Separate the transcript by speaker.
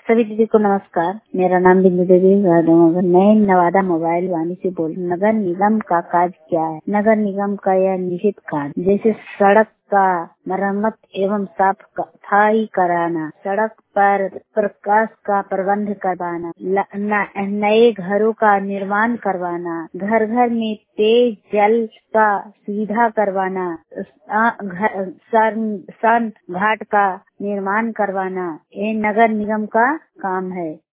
Speaker 1: सभी दीदी को नमस्कार। मेरा नाम बिंदु देवी है। मैं नवादा मोबाइल वाणी से बोल। नगर निगम का कार्य क्या है? नगर निगम का यह निहित कार्य जैसे सड़क का मरम्मत एवं सफाई कराना, सड़क पर प्रकाश का प्रबंध करवाना, नए घरों का निर्माण करवाना, घर घर में पेय जल का सुविधा करवाना, सन घाट का निर्माण करवाना, ये नगर निगम का काम है।